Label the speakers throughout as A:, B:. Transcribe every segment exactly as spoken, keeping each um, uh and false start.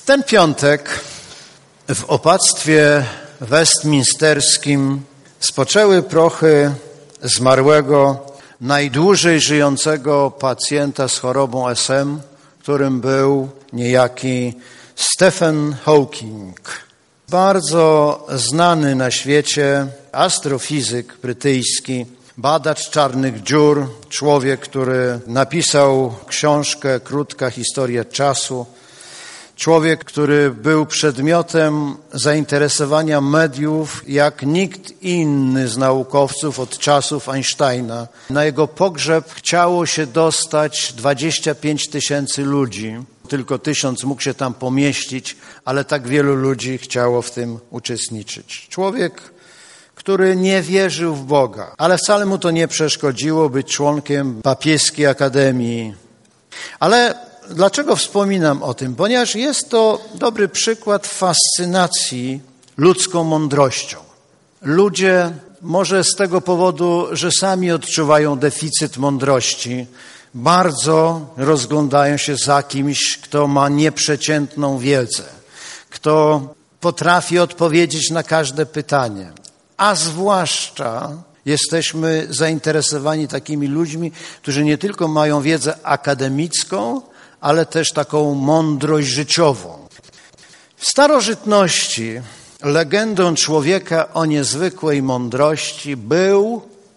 A: W ten piątek w opactwie westminsterskim spoczęły prochy zmarłego, najdłużej żyjącego pacjenta z chorobą S M, którym był niejaki Stephen Hawking. Bardzo znany na świecie astrofizyk brytyjski, badacz czarnych dziur, człowiek, który napisał książkę Krótka historia czasu, człowiek, który był przedmiotem zainteresowania mediów jak nikt inny z naukowców od czasów Einsteina. Na jego pogrzeb chciało się dostać dwadzieścia pięć tysięcy ludzi. Tylko tysiąc mógł się tam pomieścić, ale tak wielu ludzi chciało w tym uczestniczyć. Człowiek, który nie wierzył w Boga, ale wcale mu to nie przeszkodziło być członkiem papieskiej akademii. Ale dlaczego wspominam o tym? Ponieważ jest to dobry przykład fascynacji ludzką mądrością. Ludzie może z tego powodu, że sami odczuwają deficyt mądrości, bardzo rozglądają się za kimś, kto ma nieprzeciętną wiedzę, kto potrafi odpowiedzieć na każde pytanie. A zwłaszcza jesteśmy zainteresowani takimi ludźmi, którzy nie tylko mają wiedzę akademicką, ale też taką mądrość życiową. W starożytności legendą człowieka o niezwykłej mądrości był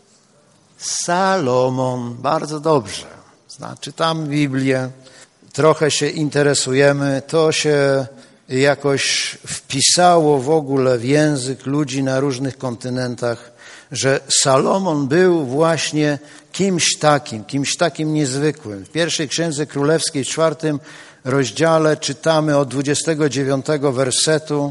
A: Salomon. Bardzo dobrze. Czytamy Biblię, trochę się interesujemy, to się jakoś wpisało w ogóle w język ludzi na różnych kontynentach, że Salomon był właśnie kimś takim, kimś takim niezwykłym. W pierwszej Księdze Królewskiej, w czwartym rozdziale czytamy od dwudziestego dziewiątego wersetu: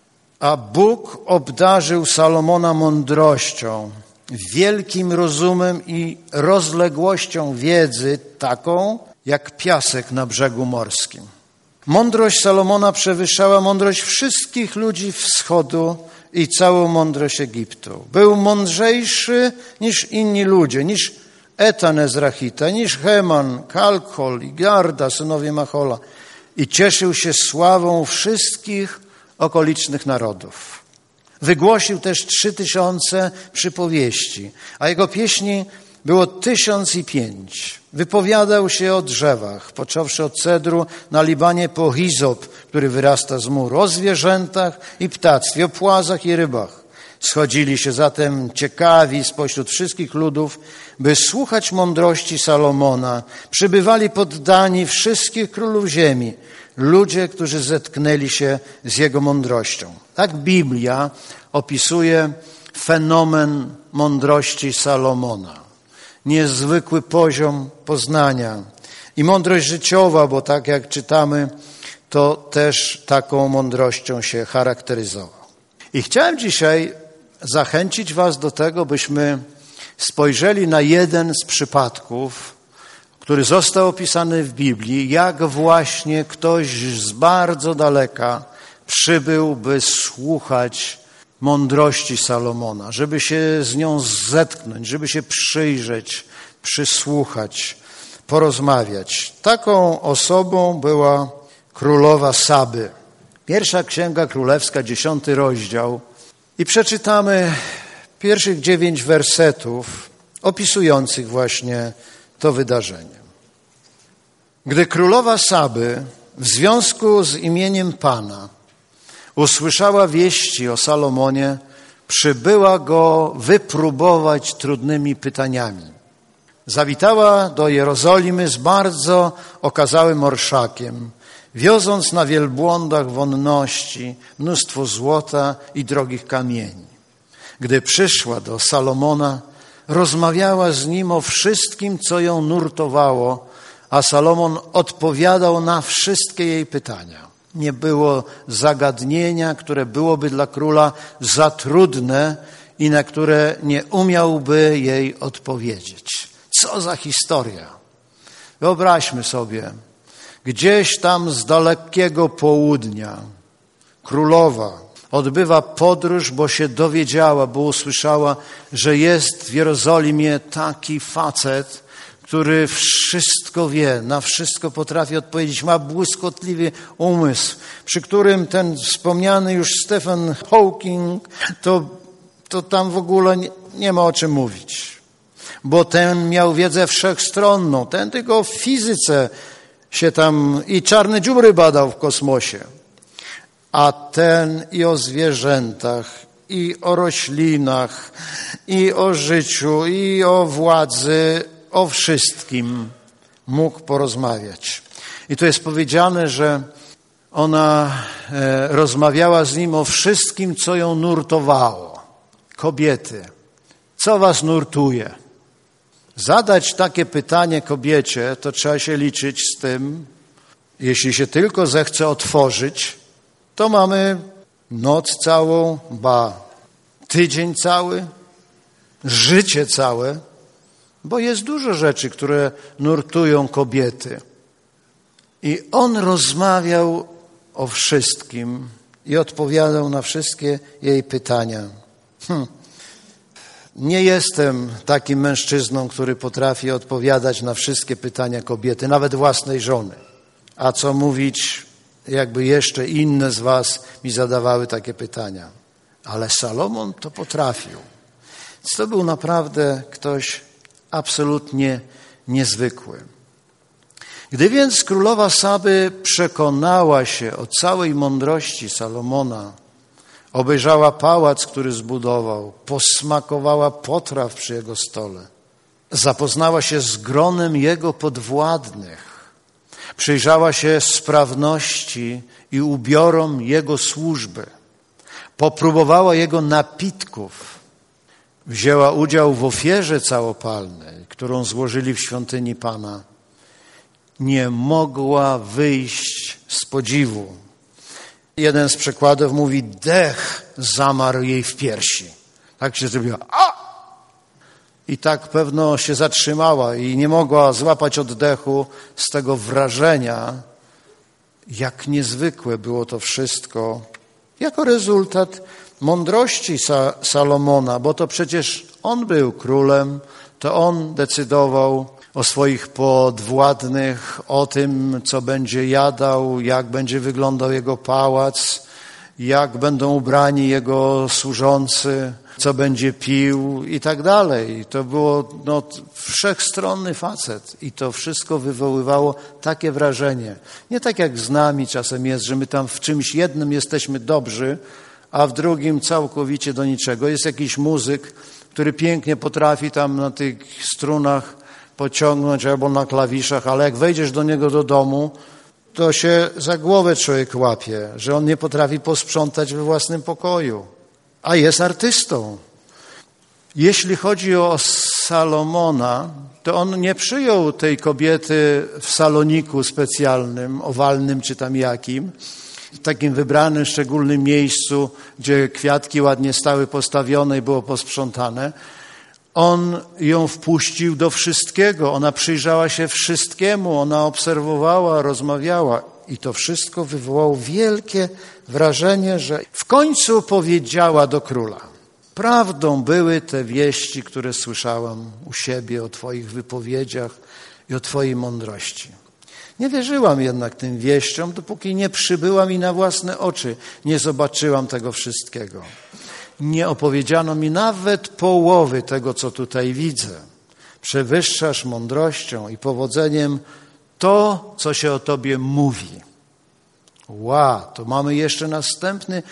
A: a Bóg obdarzył Salomona mądrością, wielkim rozumem i rozległością wiedzy, taką jak piasek na brzegu morskim. Mądrość Salomona przewyższała mądrość wszystkich ludzi wschodu i całą mądrość Egiptu. Był mądrzejszy niż inni ludzie, niż Etan Ezrachita, niż Heman, Kalkol i Garda, synowie Machola, i cieszył się sławą wszystkich okolicznych narodów. Wygłosił też trzy tysiące przypowieści, a jego pieśni było tysiąc i pięć. Wypowiadał się o drzewach, począwszy od cedru na Libanie po hizop, który wyrasta z muru, o zwierzętach i ptactwie, o płazach i rybach. Schodzili się zatem ciekawi spośród wszystkich ludów, by słuchać mądrości Salomona. Przybywali poddani wszystkich królów ziemi, ludzie, którzy zetknęli się z jego mądrością. Tak Biblia opisuje fenomen mądrości Salomona. Niezwykły poziom poznania i mądrość życiowa, bo tak jak czytamy, to też taką mądrością się charakteryzował. I chciałem dzisiaj zachęcić was do tego, byśmy spojrzeli na jeden z przypadków, który został opisany w Biblii, jak właśnie ktoś z bardzo daleka przybył, by słuchać mądrości Salomona, żeby się z nią zetknąć, żeby się przyjrzeć, przysłuchać, porozmawiać. Taką osobą była królowa Saby. Pierwsza Księga Królewska, dziesiąty rozdział, i przeczytamy pierwszych dziewięć wersetów opisujących właśnie to wydarzenie. Gdy królowa Saby w związku z imieniem Pana usłyszała wieści o Salomonie, przybyła go wypróbować trudnymi pytaniami. Zawitała do Jerozolimy z bardzo okazałym orszakiem, wioząc na wielbłądach wonności mnóstwo złota i drogich kamieni. Gdy przyszła do Salomona, rozmawiała z nim o wszystkim, co ją nurtowało, a Salomon odpowiadał na wszystkie jej pytania. Nie było zagadnienia, które byłoby dla króla za trudne i na które nie umiałby jej odpowiedzieć. Co za historia! Wyobraźmy sobie, gdzieś tam z dalekiego południa królowa odbywa podróż, bo się dowiedziała, bo usłyszała, że jest w Jerozolimie taki facet, który wszystko wie, na wszystko potrafi odpowiedzieć, ma błyskotliwy umysł, przy którym ten wspomniany już Stephen Hawking, to, to tam w ogóle nie, nie ma o czym mówić. Bo ten miał wiedzę wszechstronną, ten tylko w fizyce się tam i czarne dziury badał w kosmosie. A ten i o zwierzętach, i o roślinach, i o życiu, i o władzy, o wszystkim mógł porozmawiać. I tu jest powiedziane, że ona e, rozmawiała z nim o wszystkim, co ją nurtowało. Kobiety, co was nurtuje? Zadać takie pytanie kobiecie, to trzeba się liczyć z tym, jeśli się tylko zechce otworzyć, to mamy noc całą, ba, tydzień cały, życie całe, bo jest dużo rzeczy, które nurtują kobiety. I on rozmawiał o wszystkim i odpowiadał na wszystkie jej pytania. Hm. Nie jestem takim mężczyzną, który potrafi odpowiadać na wszystkie pytania kobiety, nawet własnej żony. A co mówić, jakby jeszcze inne z was mi zadawały takie pytania. Ale Salomon to potrafił. Więc to był naprawdę ktoś absolutnie niezwykły. Gdy więc królowa Saby przekonała się o całej mądrości Salomona, obejrzała pałac, który zbudował, posmakowała potraw przy jego stole, zapoznała się z gronem jego podwładnych, przyjrzała się sprawności i ubiorom jego służby, popróbowała jego napitków, wzięła udział w ofierze całopalnej, którą złożyli w świątyni Pana, nie mogła wyjść z podziwu. Jeden z przekładów mówi, dech zamarł jej w piersi. Tak się zrobiła. A! I tak pewno się zatrzymała i nie mogła złapać oddechu z tego wrażenia, jak niezwykłe było to wszystko, jako rezultat mądrości Sa- Salomona, bo to przecież on był królem, to on decydował o swoich podwładnych, o tym, co będzie jadał, jak będzie wyglądał jego pałac, jak będą ubrani jego służący, co będzie pił i tak dalej. To było no, wszechstronny facet i to wszystko wywoływało takie wrażenie. Nie tak jak z nami czasem jest, że my tam w czymś jednym jesteśmy dobrzy, a w drugim całkowicie do niczego. Jest jakiś muzyk, który pięknie potrafi tam na tych strunach pociągnąć albo na klawiszach, ale jak wejdziesz do niego do domu, to się za głowę człowiek łapie, że on nie potrafi posprzątać we własnym pokoju, a jest artystą. Jeśli chodzi o Salomona, to on nie przyjął tej kobiety w saloniku specjalnym, owalnym czy tam jakim, w takim wybranym, szczególnym miejscu, gdzie kwiatki ładnie stały postawione i było posprzątane. On ją wpuścił do wszystkiego, ona przyjrzała się wszystkiemu, ona obserwowała, rozmawiała i to wszystko wywołało wielkie wrażenie, że w końcu powiedziała do króla. Prawdą były te wieści, które słyszałam u siebie o twoich wypowiedziach i o twojej mądrości. Nie wierzyłam jednak tym wieściom, dopóki nie przybyłam i na własne oczy nie zobaczyłam tego wszystkiego. Nie opowiedziano mi nawet połowy tego, co tutaj widzę. Przewyższasz mądrością i powodzeniem to, co się o tobie mówi. Wow, to mamy jeszcze następny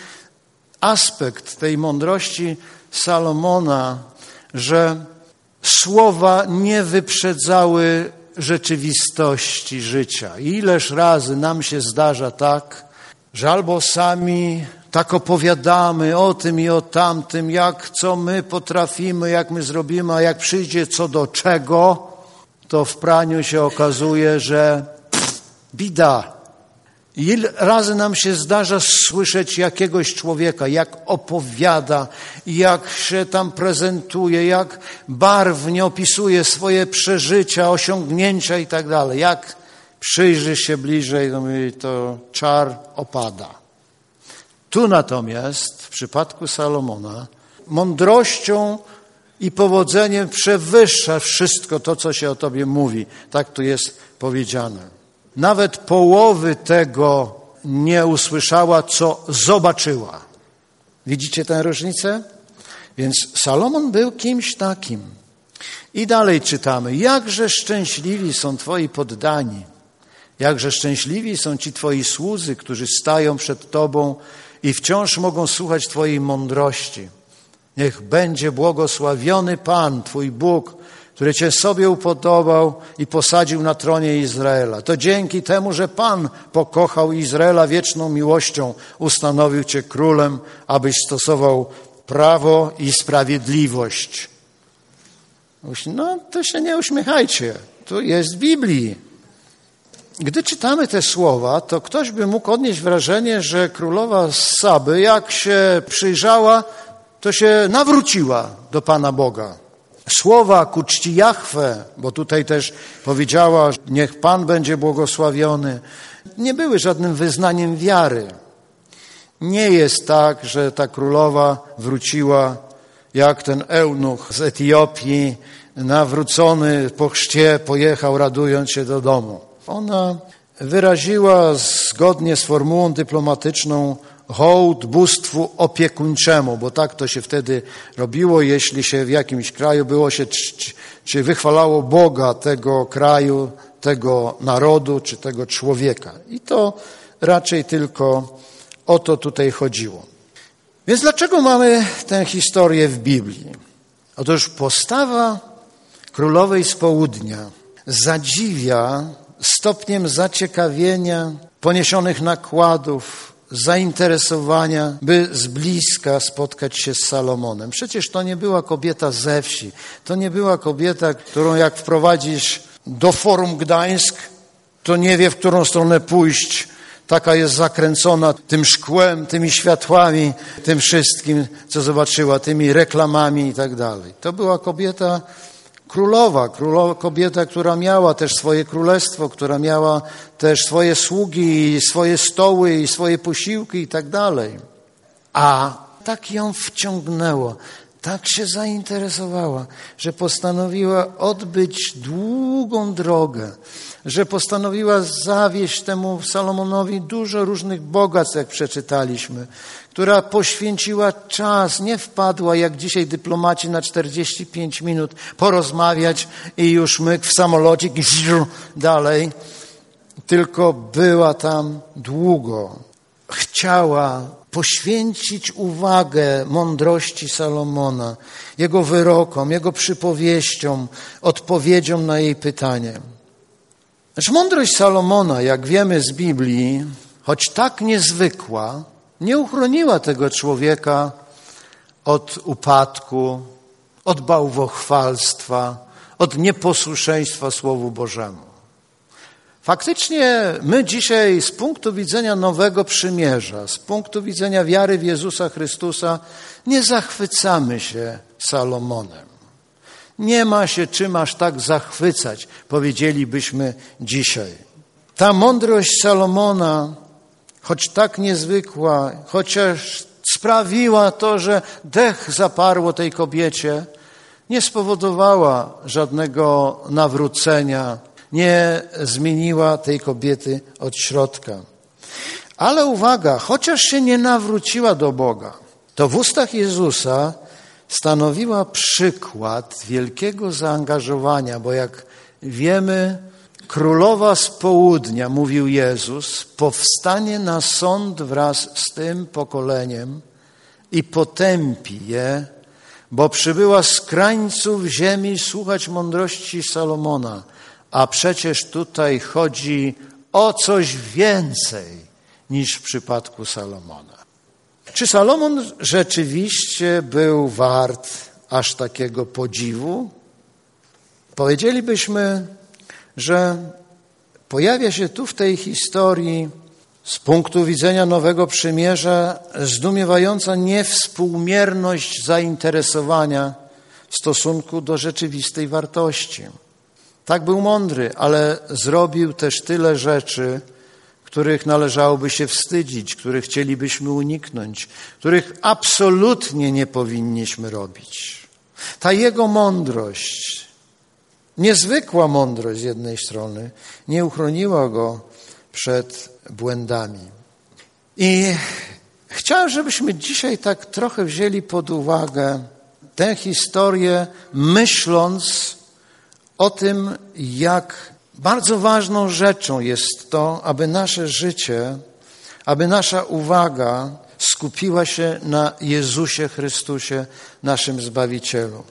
A: aspekt tej mądrości Salomona, że słowa nie wyprzedzały rzeczywistości życia. Ileż razy nam się zdarza tak, że albo sami tak opowiadamy o tym i o tamtym, jak co my potrafimy, jak my zrobimy, a jak przyjdzie co do czego, to w praniu się okazuje, że pff, bida. Ile razy nam się zdarza słyszeć jakiegoś człowieka, jak opowiada, jak się tam prezentuje, jak barwnie opisuje swoje przeżycia, osiągnięcia i tak dalej. Jak przyjrzysz się bliżej, to, mówi, to czar opada. Tu natomiast, w przypadku Salomona, mądrością i powodzeniem przewyższa wszystko to, co się o tobie mówi. Tak tu jest powiedziane. Nawet połowy tego nie usłyszała, co zobaczyła. Widzicie tę różnicę? Więc Salomon był kimś takim. I dalej czytamy. Jakże szczęśliwi są twoi poddani. Jakże szczęśliwi są ci twoi słudzy, którzy stają przed tobą i wciąż mogą słuchać twojej mądrości. Niech będzie błogosławiony Pan, twój Bóg, który cię sobie upodobał i posadził na tronie Izraela. To dzięki temu, że Pan pokochał Izraela wieczną miłością, ustanowił cię królem, abyś stosował prawo i sprawiedliwość. No to się nie uśmiechajcie, tu jest w Biblii. Gdy czytamy te słowa, to ktoś by mógł odnieść wrażenie, że królowa z Saby, jak się przyjrzała, to się nawróciła do Pana Boga. Słowa ku czci Jahwe, bo tutaj też powiedziała, niech Pan będzie błogosławiony, nie były żadnym wyznaniem wiary. Nie jest tak, że ta królowa wróciła jak ten eunuch z Etiopii, nawrócony po chrzcie, pojechał radując się do domu. Ona wyraziła zgodnie z formułą dyplomatyczną hołd bóstwu opiekuńczemu, bo tak to się wtedy robiło, jeśli się w jakimś kraju było się, czy, czy wychwalało Boga tego kraju, tego narodu, czy tego człowieka. I to raczej tylko o to tutaj chodziło. Więc dlaczego mamy tę historię w Biblii? Otóż postawa królowej z południa zadziwia stopniem zaciekawienia, poniesionych nakładów, zainteresowania, by z bliska spotkać się z Salomonem. Przecież to nie była kobieta ze wsi. To nie była kobieta, którą jak wprowadzisz do Forum Gdańsk, to nie wie, w którą stronę pójść. Taka jest zakręcona tym szkłem, tymi światłami, tym wszystkim, co zobaczyła, tymi reklamami i tak dalej. To była kobieta królowa, królowa, kobieta, która miała też swoje królestwo, która miała też swoje sługi, swoje stoły i swoje posiłki i tak dalej. A tak ją wciągnęło, tak się zainteresowała, że postanowiła odbyć długą drogę, że postanowiła zawieść temu Salomonowi dużo różnych bogactw, jak przeczytaliśmy, która poświęciła czas, nie wpadła jak dzisiaj dyplomaci na czterdzieści pięć minut porozmawiać i już myk w samolocik i dalej, tylko była tam długo. Chciała poświęcić uwagę mądrości Salomona, jego wyrokom, jego przypowieściom, odpowiedziom na jej pytanie. Lecz mądrość Salomona, jak wiemy z Biblii, choć tak niezwykła, nie uchroniła tego człowieka od upadku, od bałwochwalstwa, od nieposłuszeństwa Słowu Bożemu. Faktycznie my dzisiaj z punktu widzenia Nowego Przymierza, z punktu widzenia wiary w Jezusa Chrystusa, nie zachwycamy się Salomonem. Nie ma się czym aż tak zachwycać, powiedzielibyśmy dzisiaj. Ta mądrość Salomona, choć tak niezwykła, chociaż sprawiła to, że dech zaparło tej kobiecie, nie spowodowała żadnego nawrócenia, nie zmieniła tej kobiety od środka. Ale uwaga, chociaż się nie nawróciła do Boga, to w ustach Jezusa stanowiła przykład wielkiego zaangażowania, bo jak wiemy, królowa z południa, mówił Jezus, powstanie na sąd wraz z tym pokoleniem i potępi je, bo przybyła z krańców ziemi słuchać mądrości Salomona. A przecież tutaj chodzi o coś więcej niż w przypadku Salomona. Czy Salomon rzeczywiście był wart aż takiego podziwu? Powiedzielibyśmy, że pojawia się tu w tej historii z punktu widzenia Nowego Przymierza zdumiewająca niewspółmierność zainteresowania w stosunku do rzeczywistej wartości. Tak był mądry, ale zrobił też tyle rzeczy, których należałoby się wstydzić, których chcielibyśmy uniknąć, których absolutnie nie powinniśmy robić. Ta Jego mądrość, niezwykła mądrość z jednej strony, nie uchroniła Go przed błędami. I chciałem, żebyśmy dzisiaj tak trochę wzięli pod uwagę tę historię, myśląc o tym, jak bardzo ważną rzeczą jest to, aby nasze życie, aby nasza uwaga skupiła się na Jezusie Chrystusie, naszym Zbawicielu.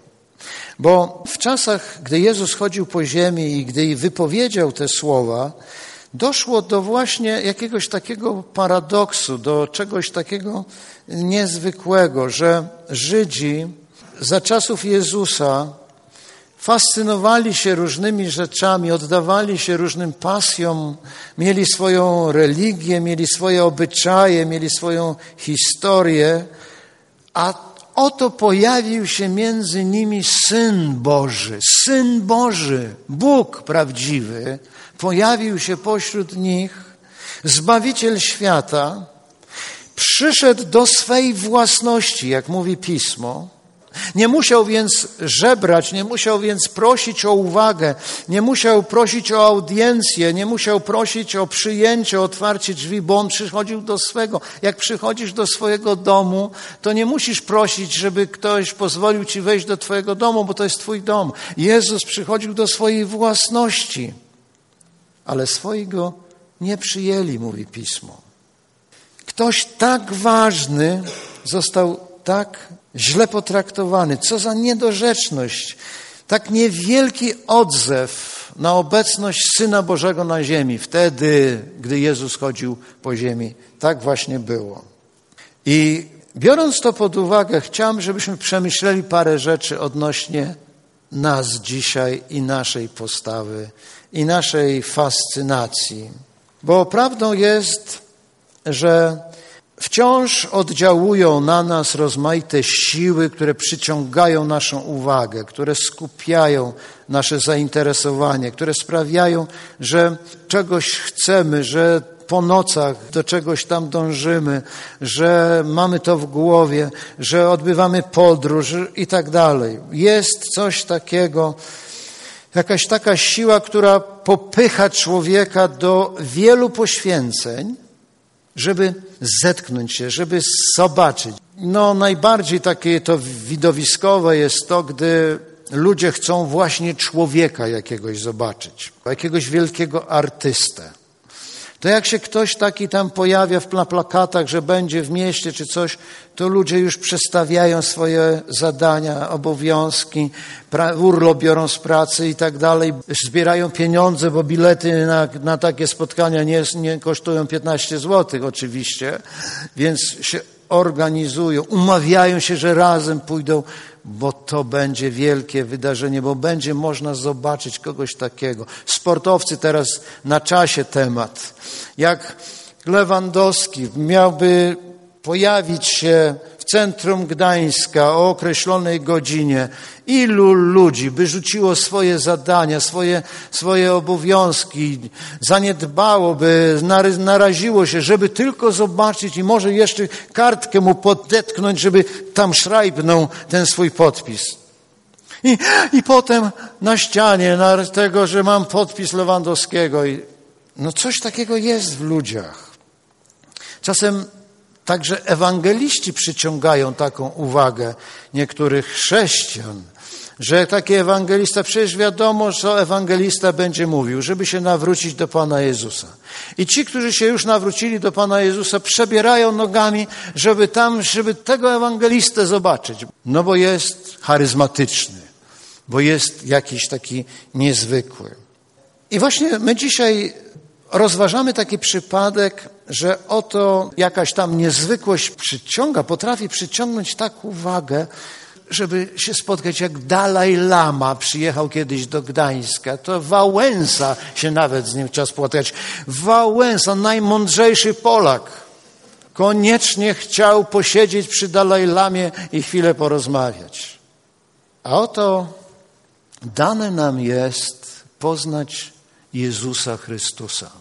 A: Bo w czasach, gdy Jezus chodził po ziemi i gdy wypowiedział te słowa, doszło do właśnie jakiegoś takiego paradoksu, do czegoś takiego niezwykłego, że Żydzi za czasów Jezusa fascynowali się różnymi rzeczami, oddawali się różnym pasjom, mieli swoją religię, mieli swoje obyczaje, mieli swoją historię, a oto pojawił się między nimi Syn Boży, Syn Boży, Bóg prawdziwy, pojawił się pośród nich, Zbawiciel świata, przyszedł do swej własności, jak mówi Pismo. Nie musiał więc żebrać, nie musiał więc prosić o uwagę, nie musiał prosić o audiencję, nie musiał prosić o przyjęcie, o otwarcie drzwi, bo on przychodził do swego. Jak przychodzisz do swojego domu, to nie musisz prosić, żeby ktoś pozwolił ci wejść do twojego domu, bo to jest twój dom. Jezus przychodził do swojej własności, ale swoi go nie przyjęli, mówi Pismo. Ktoś tak ważny został tak źle potraktowany. Co za niedorzeczność. Tak niewielki odzew na obecność Syna Bożego na ziemi. Wtedy, gdy Jezus chodził po ziemi. Tak właśnie było. I biorąc to pod uwagę, chciałem, żebyśmy przemyśleli parę rzeczy odnośnie nas dzisiaj i naszej postawy, i naszej fascynacji. Bo prawdą jest, że wciąż oddziałują na nas rozmaite siły, które przyciągają naszą uwagę, które skupiają nasze zainteresowanie, które sprawiają, że czegoś chcemy, że po nocach do czegoś tam dążymy, że mamy to w głowie, że odbywamy podróż i tak dalej. Jest coś takiego, jakaś taka siła, która popycha człowieka do wielu poświęceń, żeby zetknąć się, żeby zobaczyć. No najbardziej takie to widowiskowe jest to, gdy ludzie chcą właśnie człowieka jakiegoś zobaczyć, jakiegoś wielkiego artystę. To jak się ktoś taki tam pojawia na plakatach, że będzie w mieście czy coś, to ludzie już przestawiają swoje zadania, obowiązki, urlop biorą z pracy i tak dalej, zbierają pieniądze, bo bilety na, na takie spotkania nie, nie kosztują piętnaście złotych oczywiście, więc się organizują, umawiają się, że razem pójdą, bo to będzie wielkie wydarzenie, bo będzie można zobaczyć kogoś takiego. Sportowcy teraz na czasie temat. Jak Lewandowski miałby pojawić się w centrum Gdańska o określonej godzinie, ilu ludzi by rzuciło swoje zadania, swoje, swoje obowiązki, zaniedbałoby, naraziło się, żeby tylko zobaczyć i może jeszcze kartkę mu podetknąć, żeby tam szrajbnął ten swój podpis. I, i potem na ścianie, na tego, że mam podpis Lewandowskiego. I, no coś takiego jest w ludziach. Czasem także ewangeliści przyciągają taką uwagę niektórych chrześcijan, że taki ewangelista, przecież wiadomo, co ewangelista będzie mówił, żeby się nawrócić do Pana Jezusa. I ci, którzy się już nawrócili do Pana Jezusa, przebierają nogami, żeby tam, żeby tego ewangelistę zobaczyć. No bo jest charyzmatyczny, bo jest jakiś taki niezwykły. I właśnie my dzisiaj rozważamy taki przypadek, że oto jakaś tam niezwykłość przyciąga, potrafi przyciągnąć tak uwagę, żeby się spotkać, jak Dalaj Lama przyjechał kiedyś do Gdańska. To Wałęsa się nawet z nim chciał spotkać. Wałęsa, najmądrzejszy Polak, koniecznie chciał posiedzieć przy Dalaj Lamie i chwilę porozmawiać. A oto dane nam jest poznać Jezusa Chrystusa.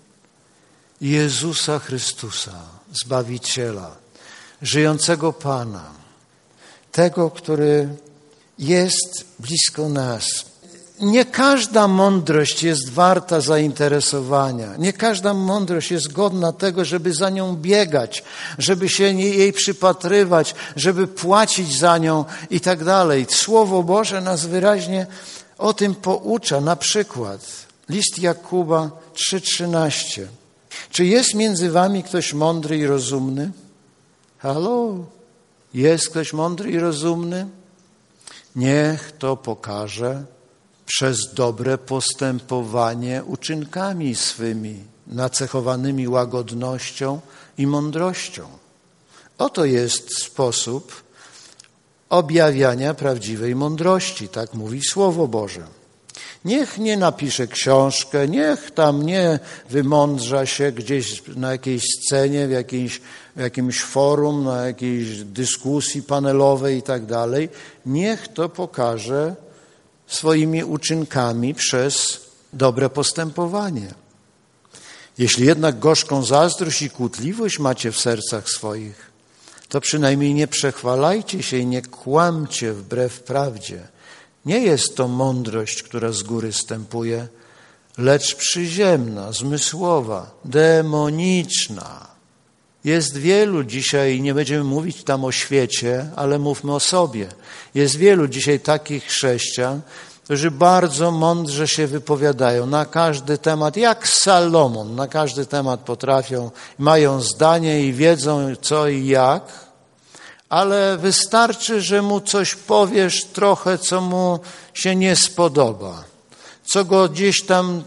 A: Jezusa Chrystusa, Zbawiciela, żyjącego Pana, tego, który jest blisko nas. Nie każda mądrość jest warta zainteresowania. Nie każda mądrość jest godna tego, żeby za nią biegać, żeby się jej przypatrywać, żeby płacić za nią i tak dalej. Słowo Boże nas wyraźnie o tym poucza. Na przykład list Jakuba trzy trzynaście. Czy jest między wami ktoś mądry i rozumny? Halo? Jest ktoś mądry i rozumny? Niech to pokaże przez dobre postępowanie uczynkami swymi, nacechowanymi łagodnością i mądrością. Oto jest sposób objawiania prawdziwej mądrości, tak mówi Słowo Boże. Niech nie napisze książkę, niech tam nie wymądrza się gdzieś na jakiejś scenie, w, jakiejś, w jakimś forum, na jakiejś dyskusji panelowej i tak dalej. Niech to pokaże swoimi uczynkami przez dobre postępowanie. Jeśli jednak gorzką zazdrość i kłótliwość macie w sercach swoich, to przynajmniej nie przechwalajcie się i nie kłamcie wbrew prawdzie. Nie jest to mądrość, która z góry stępuje, lecz przyziemna, zmysłowa, demoniczna. Jest wielu dzisiaj, nie będziemy mówić tam o świecie, ale mówmy o sobie. Jest wielu dzisiaj takich chrześcijan, którzy bardzo mądrze się wypowiadają na każdy temat, jak Salomon, na każdy temat potrafią, mają zdanie i wiedzą co i jak, ale wystarczy, że mu coś powiesz trochę, co mu się nie spodoba, co go gdzieś tam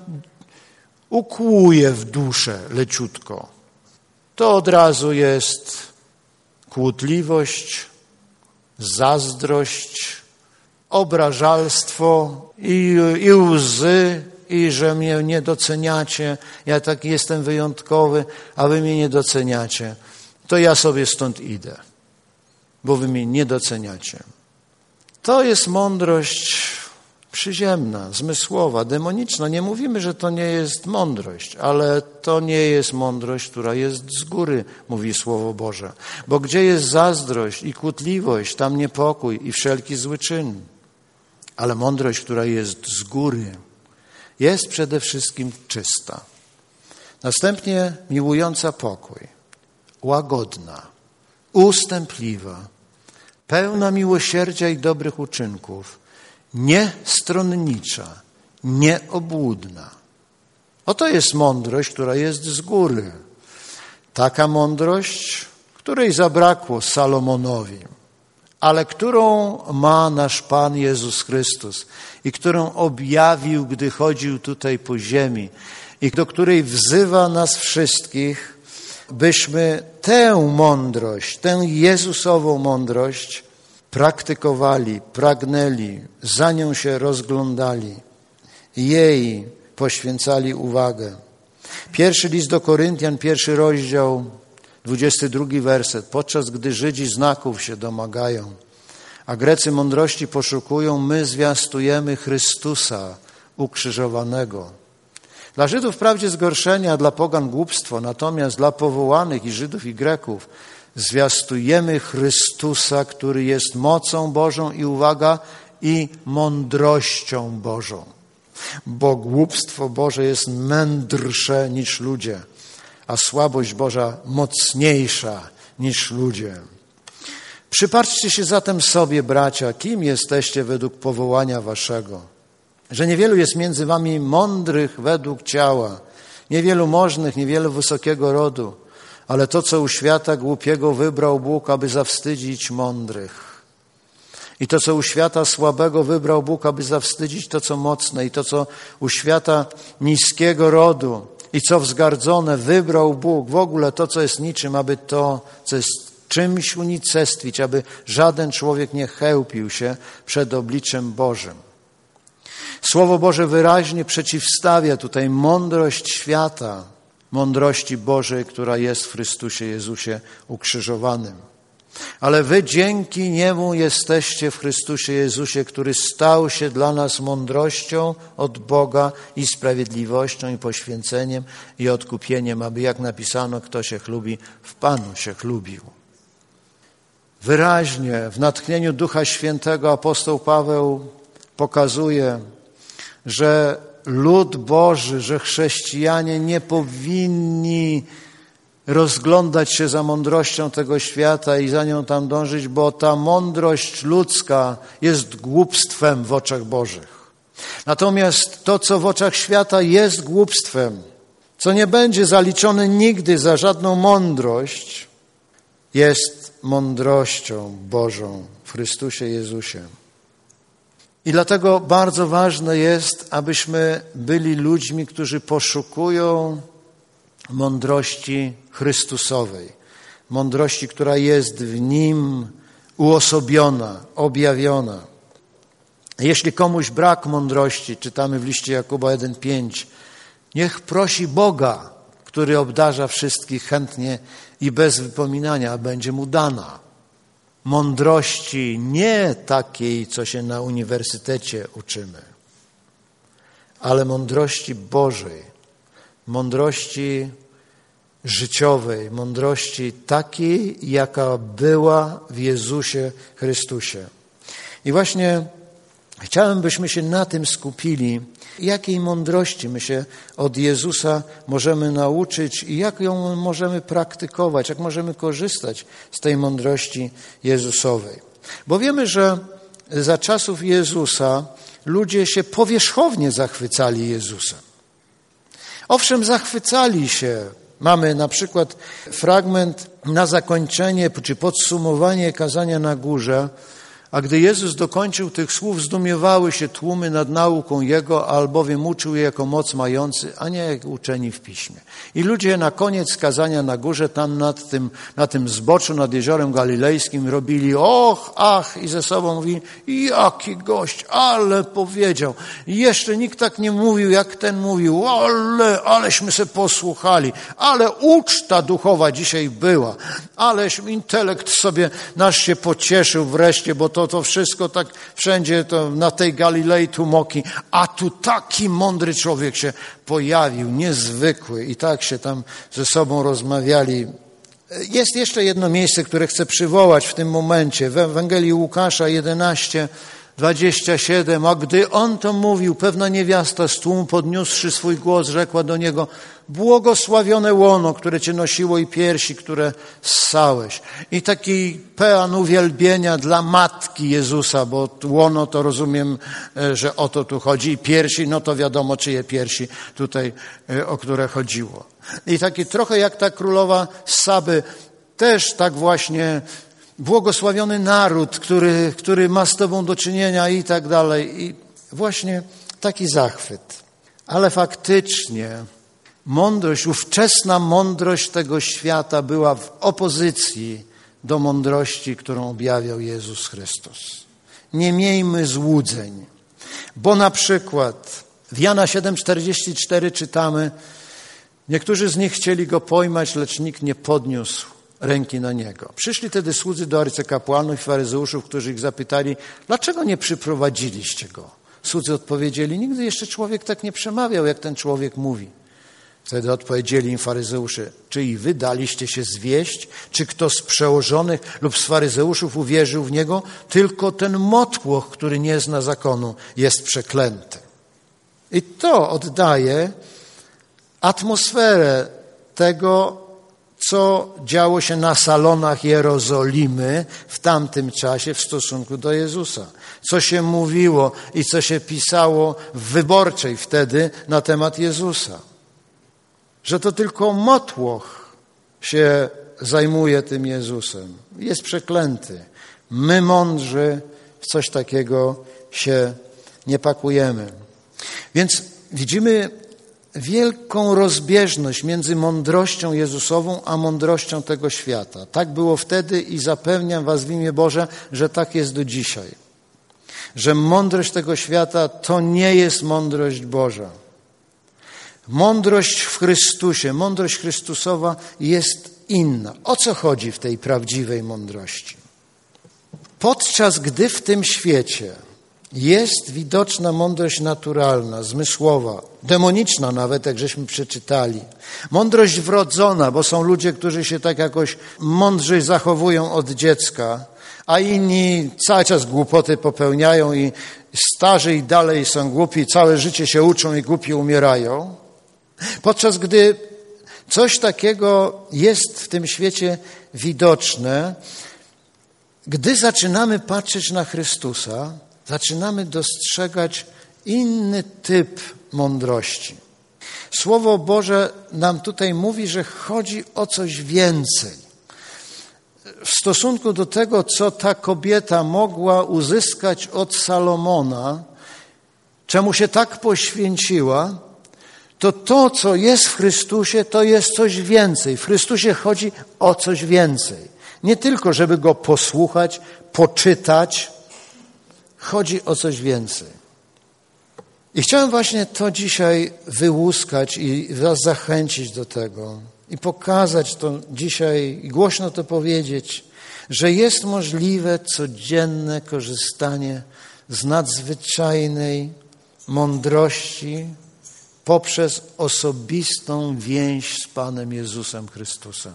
A: ukłuje w duszę leciutko. To od razu jest kłótliwość, zazdrość, obrażalstwo i, i łzy, i że mnie nie doceniacie, ja taki jestem wyjątkowy, a wy mnie nie doceniacie. To ja sobie stąd idę, bo wy mnie nie doceniacie. To jest mądrość przyziemna, zmysłowa, demoniczna. Nie mówimy, że to nie jest mądrość, ale to nie jest mądrość, która jest z góry, mówi Słowo Boże. Bo gdzie jest zazdrość i kłótliwość, tam niepokój i wszelki zły czyn. Ale mądrość, która jest z góry, jest przede wszystkim czysta. Następnie miłująca pokój, łagodna, ustępliwa, pełna miłosierdzia i dobrych uczynków, niestronnicza, nieobłudna. Oto jest mądrość, która jest z góry. Taka mądrość, której zabrakło Salomonowi, ale którą ma nasz Pan Jezus Chrystus i którą objawił, gdy chodził tutaj po ziemi i do której wzywa nas wszystkich, byśmy tę mądrość, tę Jezusową mądrość praktykowali, pragnęli, za nią się rozglądali, jej poświęcali uwagę. Pierwszy list do Koryntian, pierwszy rozdział, dwudziesty drugi werset. Podczas gdy Żydzi znaków się domagają, a Grecy mądrości poszukują, my zwiastujemy Chrystusa ukrzyżowanego. Dla Żydów wprawdzie zgorszenie, a dla pogan głupstwo, natomiast dla powołanych i Żydów i Greków zwiastujemy Chrystusa, który jest mocą Bożą i uwaga, i mądrością Bożą. Bo głupstwo Boże jest mędrsze niż ludzie, a słabość Boża mocniejsza niż ludzie. Przypatrzcie się zatem sobie, bracia, kim jesteście według powołania waszego. Że niewielu jest między wami mądrych według ciała, niewielu możnych, niewielu wysokiego rodu, ale to, co u świata głupiego wybrał Bóg, aby zawstydzić mądrych. I to, co u świata słabego wybrał Bóg, aby zawstydzić to, co mocne. I to, co u świata niskiego rodu i co wzgardzone, wybrał Bóg. W ogóle to, co jest niczym, aby to, co jest czymś unicestwić, aby żaden człowiek nie chełpił się przed obliczem Bożym. Słowo Boże wyraźnie przeciwstawia tutaj mądrość świata mądrości Bożej, która jest w Chrystusie Jezusie ukrzyżowanym. Ale wy dzięki Niemu jesteście w Chrystusie Jezusie, który stał się dla nas mądrością od Boga i sprawiedliwością i poświęceniem i odkupieniem, aby jak napisano, kto się chlubi, w Panu się chlubił. wyraźnie w natchnieniu Ducha Świętego apostoł Paweł pokazuje, że lud Boży, że chrześcijanie nie powinni rozglądać się za mądrością tego świata i za nią tam dążyć, bo ta mądrość ludzka jest głupstwem w oczach Bożych. Natomiast to, co w oczach świata jest głupstwem, co nie będzie zaliczone nigdy za żadną mądrość, jest mądrością Bożą w Chrystusie Jezusie. I dlatego bardzo ważne jest, abyśmy byli ludźmi, którzy poszukują mądrości Chrystusowej. Mądrości, która jest w Nim uosobiona, objawiona. Jeśli komuś brak mądrości, czytamy w liście Jakuba jeden pięć, niech prosi Boga, który obdarza wszystkich chętnie i bez wypominania, a będzie mu dana. Mądrości nie takiej, co się na uniwersytecie uczymy, ale mądrości Bożej, mądrości życiowej, mądrości takiej, jaka była w Jezusie Chrystusie. I właśnie chciałem, byśmy się na tym skupili, jakiej mądrości my się od Jezusa możemy nauczyć i jak ją możemy praktykować, jak możemy korzystać z tej mądrości Jezusowej. Bo wiemy, że za czasów Jezusa ludzie się powierzchownie zachwycali Jezusem. Owszem, zachwycali się. Mamy na przykład fragment na zakończenie czy podsumowanie kazania na górze. A gdy Jezus dokończył tych słów, zdumiewały się tłumy nad nauką Jego, albowiem uczył je jako moc mający, a nie jak uczeni w Piśmie. I ludzie na koniec kazania na górze, tam nad tym, na tym zboczu, nad Jeziorem Galilejskim robili och, ach i ze sobą mówili, jaki gość, ale powiedział. I jeszcze nikt tak nie mówił, jak ten mówił, ale, aleśmy se posłuchali, ale uczta duchowa dzisiaj była, ależ intelekt sobie nasz się pocieszył wreszcie, bo to To, to wszystko tak wszędzie to na tej Galilei tłumoki, a tu taki mądry człowiek się pojawił, niezwykły i tak się tam ze sobą rozmawiali. Jest jeszcze jedno miejsce, które chcę przywołać w tym momencie. W Ewangelii Łukasza jedenaście, dwadzieścia siedem, a gdy on to mówił, pewna niewiasta z tłumu podniósłszy swój głos, rzekła do niego, błogosławione łono, które cię nosiło i piersi, które ssałeś. I taki pean uwielbienia dla matki Jezusa, bo łono to rozumiem, że o to tu chodzi. I piersi, no to wiadomo, czyje piersi tutaj, o które chodziło. I taki trochę jak ta królowa Saby, też tak właśnie błogosławiony naród, który, który ma z Tobą do czynienia i tak dalej. I właśnie taki zachwyt. Ale faktycznie mądrość, ówczesna mądrość tego świata była w opozycji do mądrości, którą objawiał Jezus Chrystus. Nie miejmy złudzeń, bo na przykład w Jana siedem czterdzieści cztery czytamy, niektórzy z nich chcieli go pojmać, lecz nikt nie podniósł ręki na niego. Przyszli tedy słudzy do arcykapłanów i faryzeuszów, którzy ich zapytali, dlaczego nie przyprowadziliście go? Słudzy odpowiedzieli, nigdy jeszcze człowiek tak nie przemawiał, jak ten człowiek mówi. Wtedy odpowiedzieli im faryzeusze, czy i wy daliście się zwieść? Czy kto z przełożonych lub z faryzeuszów uwierzył w niego? Tylko ten motłoch, który nie zna zakonu, jest przeklęty. I to oddaje atmosferę tego, co działo się na salonach Jerozolimy w tamtym czasie w stosunku do Jezusa. Co się mówiło i co się pisało w Wyborczej wtedy na temat Jezusa. Że to tylko motłoch się zajmuje tym Jezusem. Jest przeklęty. My mądrzy w coś takiego się nie pakujemy. Więc widzimy wielką rozbieżność między mądrością Jezusową a mądrością tego świata. Tak było wtedy i zapewniam was w imię Boże, że tak jest do dzisiaj. Że mądrość tego świata to nie jest mądrość Boża. Mądrość w Chrystusie, mądrość Chrystusowa jest inna. O co chodzi w tej prawdziwej mądrości? Podczas gdy w tym świecie Jest widoczna mądrość naturalna, zmysłowa, demoniczna nawet, jak żeśmy przeczytali. Mądrość wrodzona, bo są ludzie, którzy się tak jakoś mądrzej zachowują od dziecka, a inni cały czas głupoty popełniają i starzy i dalej są głupi, całe życie się uczą i głupi umierają. Podczas gdy coś takiego jest w tym świecie widoczne, gdy zaczynamy patrzeć na Chrystusa, zaczynamy dostrzegać inny typ mądrości. Słowo Boże nam tutaj mówi, że chodzi o coś więcej. W stosunku do tego, co ta kobieta mogła uzyskać od Salomona, czemu się tak poświęciła, to to, co jest w Chrystusie, to jest coś więcej. W Chrystusie chodzi o coś więcej. Nie tylko, żeby Go posłuchać, poczytać, chodzi o coś więcej. I chciałem właśnie to dzisiaj wyłuskać i was zachęcić do tego i pokazać to dzisiaj i głośno to powiedzieć, że jest możliwe codzienne korzystanie z nadzwyczajnej mądrości poprzez osobistą więź z Panem Jezusem Chrystusem.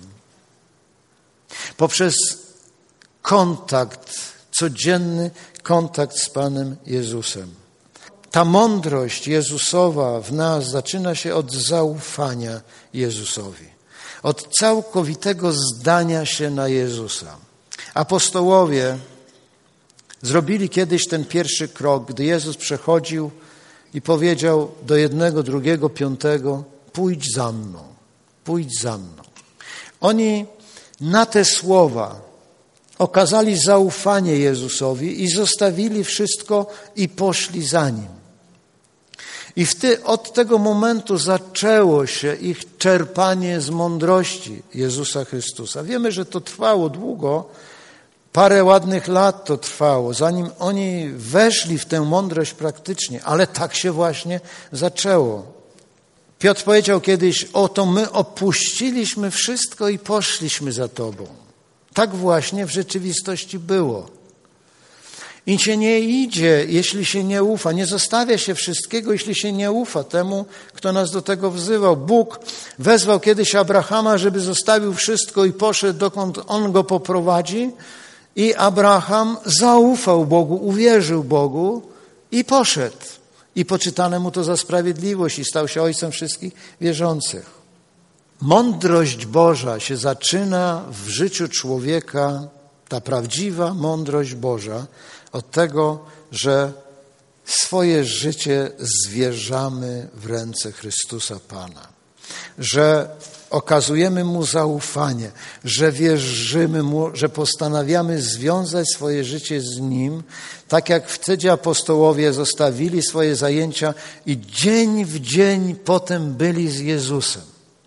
A: Poprzez kontakt, codzienny kontakt z Panem Jezusem. Ta mądrość Jezusowa w nas zaczyna się od zaufania Jezusowi, od całkowitego zdania się na Jezusa. Apostołowie zrobili kiedyś ten pierwszy krok, gdy Jezus przechodził i powiedział do jednego, drugiego, piątego: pójdź za mną, pójdź za mną. Oni na te słowa okazali zaufanie Jezusowi i zostawili wszystko i poszli za Nim. I w ty, od tego momentu zaczęło się ich czerpanie z mądrości Jezusa Chrystusa. Wiemy, że to trwało długo, parę ładnych lat to trwało, zanim oni weszli w tę mądrość praktycznie, ale tak się właśnie zaczęło. Piotr powiedział kiedyś: oto my opuściliśmy wszystko i poszliśmy za Tobą. Tak właśnie w rzeczywistości było. I się nie idzie, jeśli się nie ufa. Nie zostawia się wszystkiego, jeśli się nie ufa temu, kto nas do tego wzywał. Bóg wezwał kiedyś Abrahama, żeby zostawił wszystko i poszedł, dokąd On go poprowadzi. I Abraham zaufał Bogu, uwierzył Bogu i poszedł. I poczytane mu to za sprawiedliwość i stał się ojcem wszystkich wierzących. Mądrość Boża się zaczyna w życiu człowieka, ta prawdziwa mądrość Boża, od tego, że swoje życie zwierzamy w ręce Chrystusa Pana. Że okazujemy Mu zaufanie, że wierzymy Mu, że postanawiamy związać swoje życie z Nim, tak jak wtedy apostołowie zostawili swoje zajęcia i dzień w dzień potem byli z Jezusem.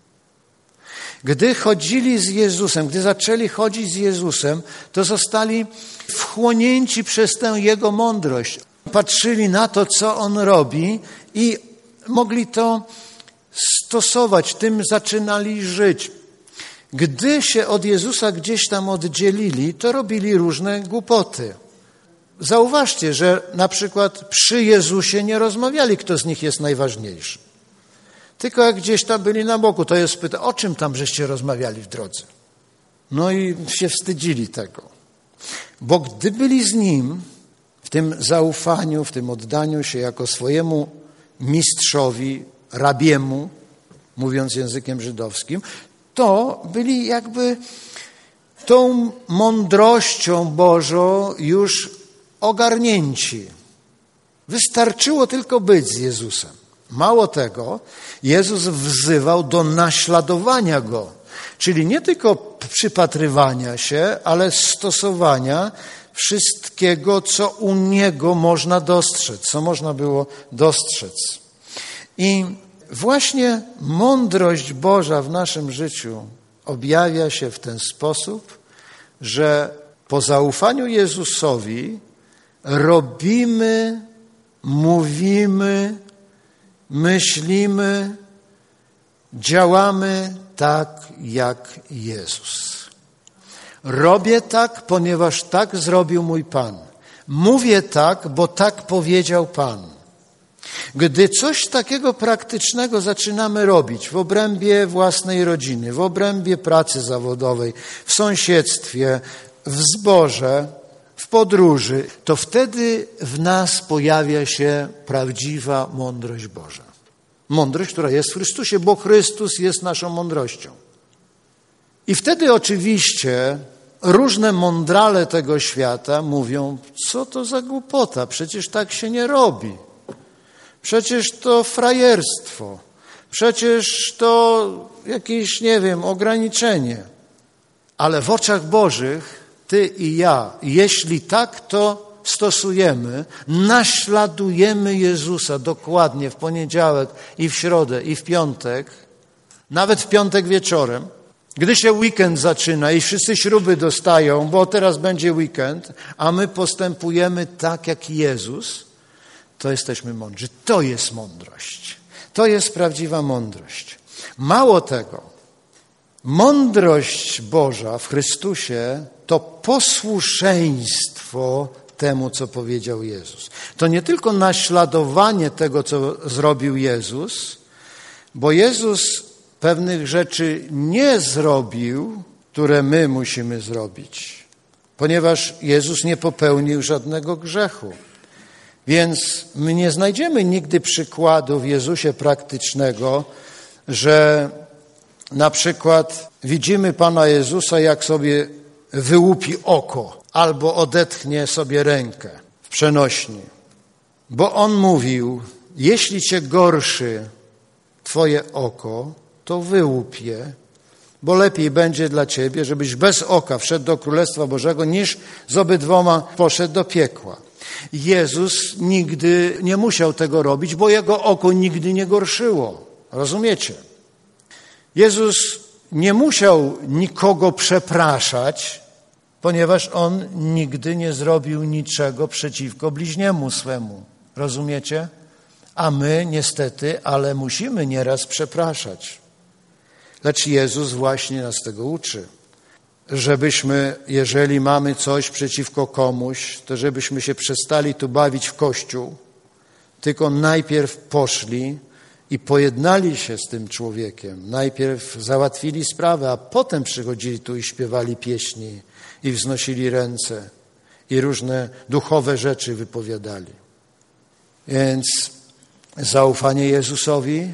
A: Gdy chodzili z Jezusem, gdy zaczęli chodzić z Jezusem, to zostali wchłonięci przez tę Jego mądrość. Patrzyli na to, co On robi i mogli to stosować, tym zaczynali żyć. Gdy się od Jezusa gdzieś tam oddzielili, to robili różne głupoty. Zauważcie, że na przykład przy Jezusie nie rozmawiali, kto z nich jest najważniejszy. Tylko jak gdzieś tam byli na boku, to jest pyta, o czym tam żeście rozmawiali w drodze? No i się wstydzili tego. Bo gdy byli z Nim, w tym zaufaniu, w tym oddaniu się jako swojemu mistrzowi, rabiemu, mówiąc językiem żydowskim, to byli jakby tą mądrością Bożą już ogarnięci. Wystarczyło tylko być z Jezusem. Mało tego, Jezus wzywał do naśladowania Go, czyli nie tylko przypatrywania się, ale stosowania wszystkiego, co u Niego można dostrzec, co można było dostrzec. I właśnie mądrość Boża w naszym życiu objawia się w ten sposób, że po zaufaniu Jezusowi robimy, mówimy, myślimy, działamy tak jak Jezus. Robię tak, ponieważ tak zrobił mój Pan. Mówię tak, bo tak powiedział Pan. Gdy coś takiego praktycznego zaczynamy robić w obrębie własnej rodziny, w obrębie pracy zawodowej, w sąsiedztwie, w zborze, w podróży, to wtedy w nas pojawia się prawdziwa mądrość Boża. Mądrość, która jest w Chrystusie, bo Chrystus jest naszą mądrością. I wtedy oczywiście różne mądrale tego świata mówią, co to za głupota, przecież tak się nie robi. Przecież to frajerstwo, przecież to jakieś, nie wiem, ograniczenie. Ale w oczach Bożych ty i ja, jeśli tak to stosujemy, naśladujemy Jezusa dokładnie w poniedziałek i w środę i w piątek, nawet w piątek wieczorem, gdy się weekend zaczyna i wszyscy śruby dostają, bo teraz będzie weekend, a my postępujemy tak jak Jezus, to jesteśmy mądrzy. To jest mądrość. To jest prawdziwa mądrość. Mało tego, mądrość Boża w Chrystusie to posłuszeństwo temu, co powiedział Jezus. To nie tylko naśladowanie tego, co zrobił Jezus, bo Jezus pewnych rzeczy nie zrobił, które my musimy zrobić, ponieważ Jezus nie popełnił żadnego grzechu. Więc my nie znajdziemy nigdy przykładu w Jezusie praktycznego, że na przykład widzimy Pana Jezusa, jak sobie wyłupi oko albo odetchnie sobie rękę w przenośni. Bo On mówił, jeśli cię gorszy twoje oko, to wyłup je, bo lepiej będzie dla ciebie, żebyś bez oka wszedł do Królestwa Bożego, niż z obydwoma poszedł do piekła. Jezus nigdy nie musiał tego robić, bo jego oko nigdy nie gorszyło. Rozumiecie? Jezus nie musiał nikogo przepraszać, ponieważ On nigdy nie zrobił niczego przeciwko bliźniemu swemu. Rozumiecie? A my niestety, ale musimy nieraz przepraszać. Lecz Jezus właśnie nas tego uczy. Żebyśmy, jeżeli mamy coś przeciwko komuś, to żebyśmy się przestali tu bawić w kościół, tylko najpierw poszli i pojednali się z tym człowiekiem. Najpierw załatwili sprawę, a potem przychodzili tu i śpiewali pieśni i wznosili ręce i różne duchowe rzeczy wypowiadali. Więc zaufanie Jezusowi,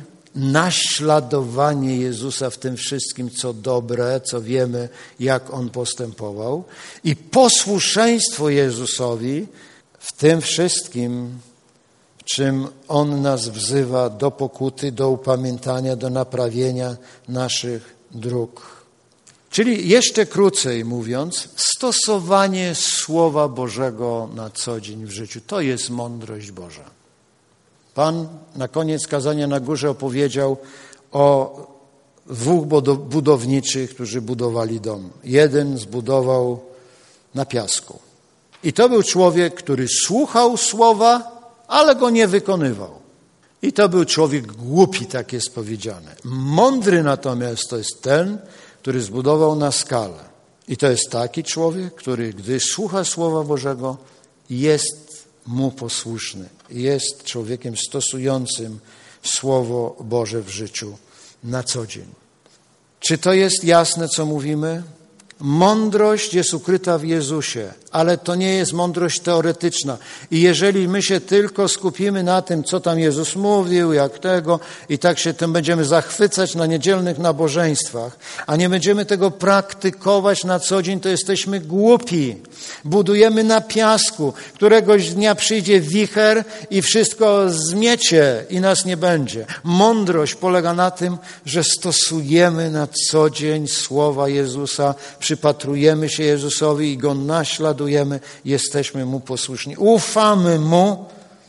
A: naśladowanie Jezusa w tym wszystkim, co dobre, co wiemy, jak On postępował, i posłuszeństwo Jezusowi w tym wszystkim, w czym On nas wzywa do pokuty, do upamiętania, do naprawienia naszych dróg. Czyli jeszcze krócej mówiąc, stosowanie Słowa Bożego na co dzień w życiu. To jest mądrość Boża. Pan na koniec kazania na górze opowiedział o dwóch budowniczych, którzy budowali dom. Jeden zbudował na piasku. I to był człowiek, który słuchał słowa, ale go nie wykonywał. I to był człowiek głupi, tak jest powiedziane. Mądry natomiast to jest ten, który zbudował na skalę. I to jest taki człowiek, który gdy słucha Słowa Bożego, jest mu posłuszny. Jest człowiekiem stosującym Słowo Boże w życiu na co dzień. Czy to jest jasne, co mówimy? Mądrość jest ukryta w Jezusie, ale to nie jest mądrość teoretyczna. I jeżeli my się tylko skupimy na tym, co tam Jezus mówił, jak tego, i tak się tym będziemy zachwycać na niedzielnych nabożeństwach, a nie będziemy tego praktykować na co dzień, to jesteśmy głupi. Budujemy na piasku. Któregoś dnia przyjdzie wicher i wszystko zmiecie i nas nie będzie. Mądrość polega na tym, że stosujemy na co dzień słowa Jezusa, przypatrujemy się Jezusowi i Go naśladujemy, jesteśmy Mu posłuszni. Ufamy Mu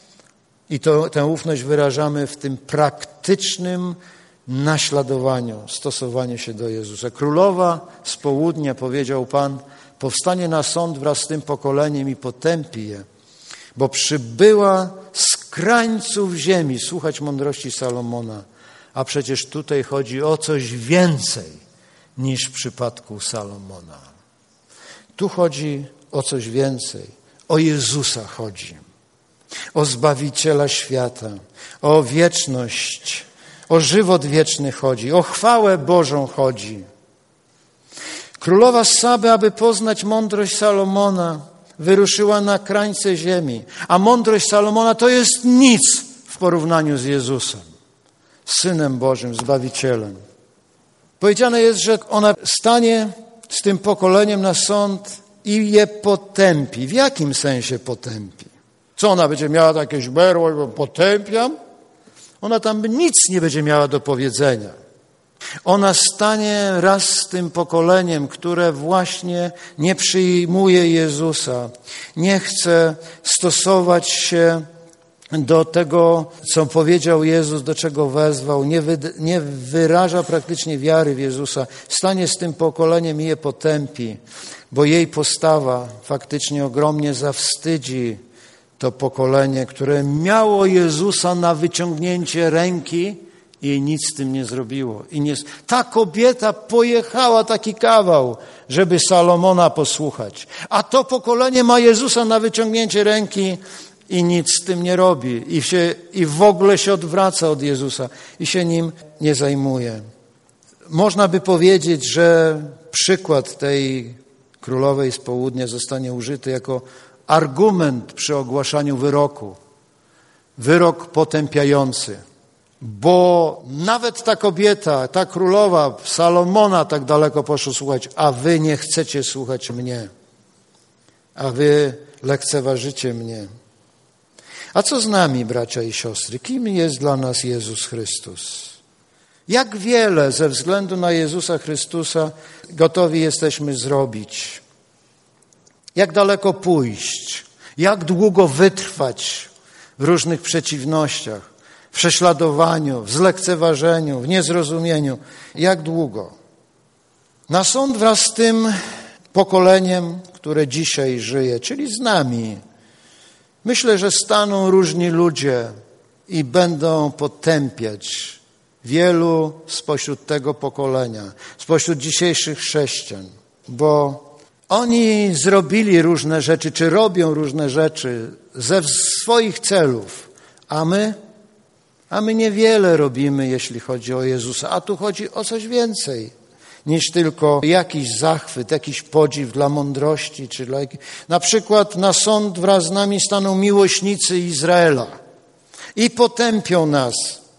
A: i to, tę ufność wyrażamy w tym praktycznym naśladowaniu, stosowaniu się do Jezusa. Królowa z południa, powiedział Pan, powstanie na sąd wraz z tym pokoleniem i potępi je, bo przybyła z krańców ziemi, słuchać mądrości Salomona, a przecież tutaj chodzi o coś więcej niż w przypadku Salomona. Tu chodzi o coś więcej, O Jezusa chodzi, o Zbawiciela świata, o wieczność, o żywot wieczny chodzi, o chwałę Bożą chodzi. Królowa z Saby, aby poznać mądrość Salomona, wyruszyła na krańce ziemi, a mądrość Salomona to jest nic w porównaniu z Jezusem, Synem Bożym, Zbawicielem. Powiedziane jest, że ona stanie z tym pokoleniem na sąd i je potępi. W jakim sensie potępi? Co ona będzie miała jakieś berło, bo potępiam? Ona tam nic nie będzie miała do powiedzenia. Ona stanie raz z tym pokoleniem, które właśnie nie przyjmuje Jezusa, nie chce stosować się do tego, co powiedział Jezus, do czego wezwał, nie, wy, nie wyraża praktycznie wiary w Jezusa. Stanie z tym pokoleniem i je potępi, bo jej postawa faktycznie ogromnie zawstydzi to pokolenie, które miało Jezusa na wyciągnięcie ręki i nic z tym nie zrobiło. I nie, ta kobieta pojechała taki kawał, żeby Salomona posłuchać. A to pokolenie ma Jezusa na wyciągnięcie ręki i nic z tym nie robi. I, się, i w ogóle się odwraca od Jezusa i się nim nie zajmuje. Można by powiedzieć, że przykład tej królowej z południa zostanie użyty jako argument przy ogłaszaniu wyroku. Wyrok potępiający. Bo nawet ta kobieta, ta królowa Salomona tak daleko poszła słuchać, a wy nie chcecie słuchać mnie. A wy lekceważycie mnie. A co z nami, bracia i siostry? Kim jest dla nas Jezus Chrystus? Jak wiele ze względu na Jezusa Chrystusa gotowi jesteśmy zrobić? Jak daleko pójść? Jak długo wytrwać w różnych przeciwnościach, w prześladowaniu, w zlekceważeniu, w niezrozumieniu? Jak długo? Na sąd wraz z tym pokoleniem, które dzisiaj żyje, czyli z nami, myślę, że staną różni ludzie i będą potępiać wielu spośród tego pokolenia, spośród dzisiejszych chrześcijan, bo oni zrobili różne rzeczy, czy robią różne rzeczy ze swoich celów, a my, a my niewiele robimy, jeśli chodzi o Jezusa, a tu chodzi o coś więcej niż tylko jakiś zachwyt, jakiś podziw dla mądrości. Czy dla... Na przykład na sąd wraz z nami staną miłośnicy Izraela i potępią nas,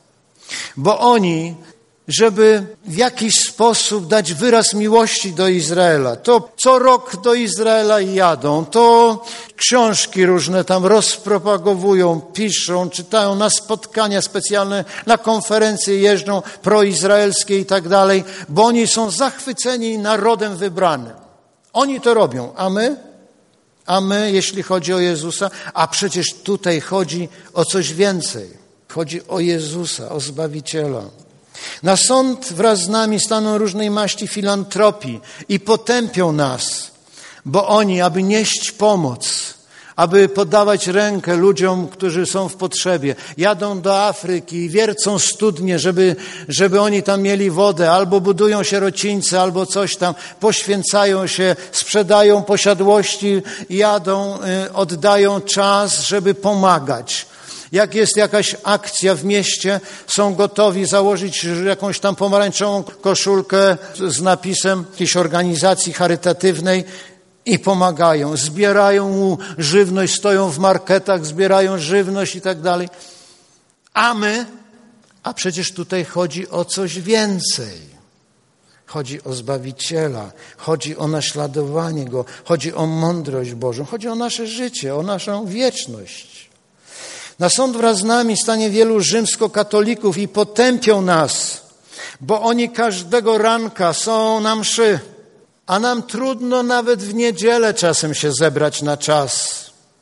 A: bo oni, żeby w jakiś sposób dać wyraz miłości do Izraela, to co rok do Izraela jadą, to książki różne tam rozpropagowują, piszą, czytają, na spotkania specjalne, na konferencje jeżdżą proizraelskie i tak dalej, bo oni są zachwyceni narodem wybranym. Oni to robią, a my? A my, jeśli chodzi o Jezusa, a przecież tutaj chodzi o coś więcej. Chodzi o Jezusa, o Zbawiciela. Na sąd wraz z nami staną różnej maści filantropii i potępią nas, bo oni, aby nieść pomoc, aby podawać rękę ludziom, którzy są w potrzebie, jadą do Afryki i wiercą studnie, żeby, żeby oni tam mieli wodę, albo budują sierocińce, albo coś tam, poświęcają się, sprzedają posiadłości, jadą, oddają czas, żeby pomagać. Jak jest jakaś akcja w mieście, są gotowi założyć jakąś tam pomarańczową koszulkę z napisem jakiejś organizacji charytatywnej i pomagają. Zbierają żywność, stoją w marketach, zbierają żywność i tak dalej. A my, a przecież tutaj chodzi o coś więcej. Chodzi o Zbawiciela, chodzi o naśladowanie Go, chodzi o mądrość Bożą, chodzi o nasze życie, o naszą wieczność. Na sąd wraz z nami stanie wielu rzymskokatolików i potępią nas, bo oni każdego ranka są na mszy, a nam trudno nawet w niedzielę czasem się zebrać na czas.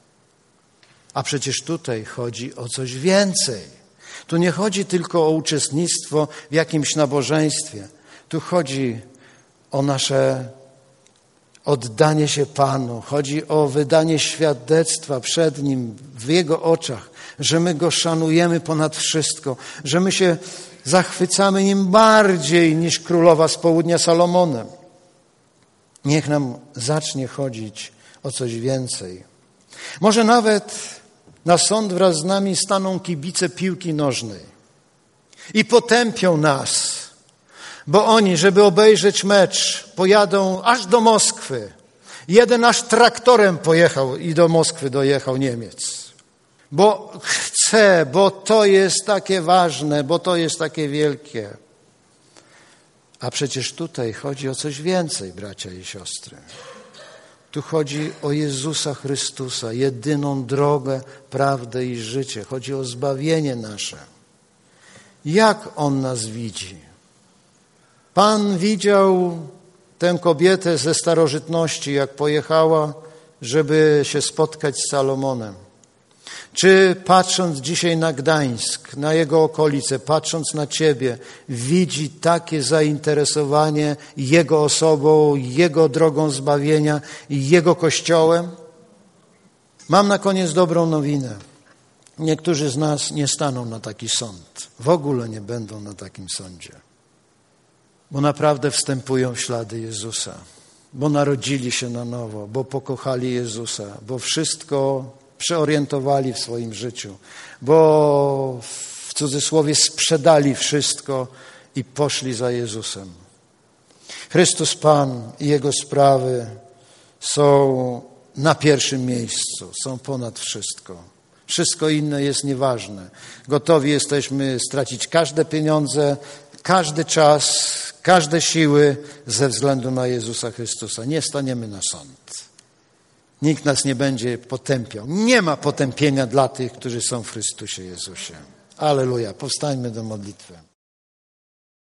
A: A przecież tutaj chodzi o coś więcej. Tu nie chodzi tylko o uczestnictwo w jakimś nabożeństwie. Tu chodzi o nasze oddanie się Panu. Chodzi o wydanie świadectwa przed Nim, w Jego oczach, że my Go szanujemy ponad wszystko, że my się zachwycamy Nim bardziej niż królowa z południa Salomonem. Niech nam zacznie chodzić o coś więcej. Może nawet na sąd wraz z nami staną kibice piłki nożnej i potępią nas, bo oni, żeby obejrzeć mecz, pojadą aż do Moskwy. Jeden aż traktorem pojechał i do Moskwy dojechał Niemiec. Bo chce, bo to jest takie ważne, bo to jest takie wielkie. A przecież tutaj chodzi o coś więcej, bracia i siostry. Tu chodzi o Jezusa Chrystusa, jedyną drogę, prawdę i życie. Chodzi o zbawienie nasze. Jak On nas widzi? Pan widział tę kobietę ze starożytności, jak pojechała, żeby się spotkać z Salomonem. Czy patrząc dzisiaj na Gdańsk, na jego okolice, patrząc na Ciebie, widzi takie zainteresowanie Jego osobą, Jego drogą zbawienia i Jego Kościołem? Mam na koniec dobrą nowinę. Niektórzy z nas nie staną na taki sąd. W ogóle nie będą na takim sądzie. Bo naprawdę wstępują w ślady Jezusa. Bo narodzili się na nowo, bo pokochali Jezusa, bo wszystko przeorientowali w swoim życiu, bo w cudzysłowie sprzedali wszystko i poszli za Jezusem. Chrystus Pan i Jego sprawy są na pierwszym miejscu, są ponad wszystko. Wszystko inne jest nieważne. Gotowi jesteśmy stracić każde pieniądze, każdy czas, każde siły ze względu na Jezusa Chrystusa. Nie staniemy na sąd. Nikt nas nie będzie potępiał. Nie ma potępienia dla tych, którzy są w Chrystusie Jezusie. Alleluja. Powstańmy do modlitwy.